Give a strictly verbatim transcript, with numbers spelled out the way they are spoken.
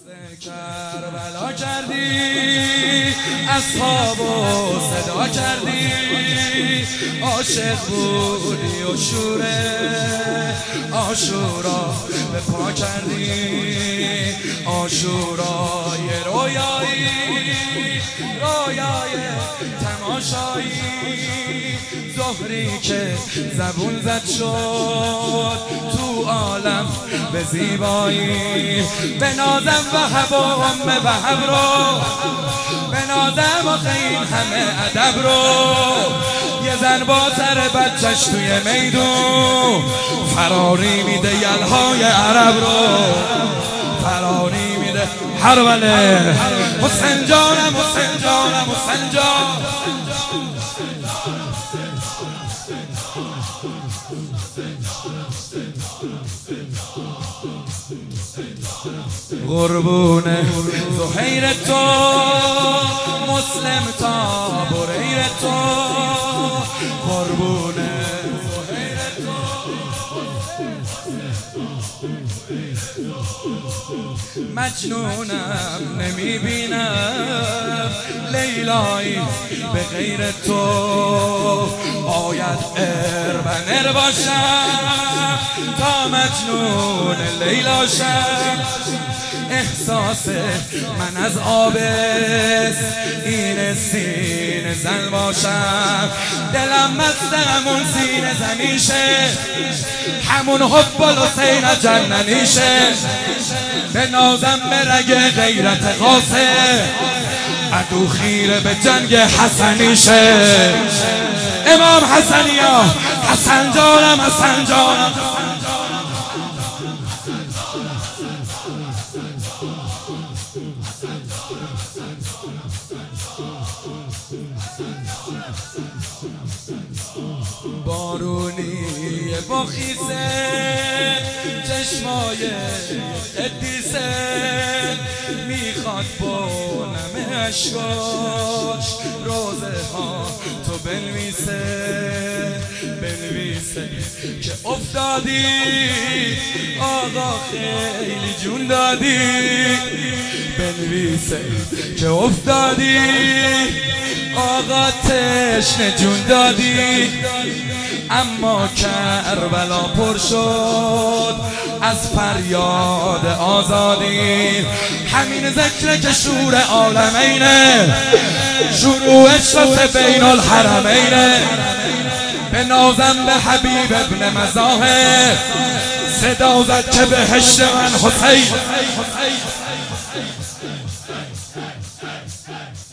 کربلا کردی اصحابو صدا کردی، عاشق بودی و شوره عاشورا به پا کردی، عاشورای رویایی رویای تماشایی، ظهری که زبون زد شد تو عالم به زیبایی، به نازم وهب و ام وهب رو، به نازم آخه این همه ادب رو، یه زن با سر بچهش توی میدون فراری میده یلهای عرب رو، فراری میده هروله حسین جانم حسین جانم حسین جان. قربون زهیر تو مسلم تا بریر تو، قربون زهیر تو مجنونم نمیبینم لیلایی به غیر تو، باید اربنر باشم تا مجنون لیلاشم، احساس من از آبست این سینه زن باشم، دلم مست همون سینه زنیشه، همون حب الحسین جننیشه، به نازم به رگ غیرت قاسم عدو خیره به جنگ حسنیشه، امام حسنیا حسن جانم حسن جانم. بارونی با خیسه چشمای قدیسه، میخواد با نم اشکاش روزه ها تو بنویسه، بنویسه که افتادی آقا خیلی جون دادی، بنویسه که افتادی آقا تشنه جون دادی، اما کربلا پر شد از فریاد آزادی، همین ذکر که شور عالمینه، شروع شد بین الحرمینه، به نازم به حبیب ابن مظاهر صدا زد که بهشت من حسین.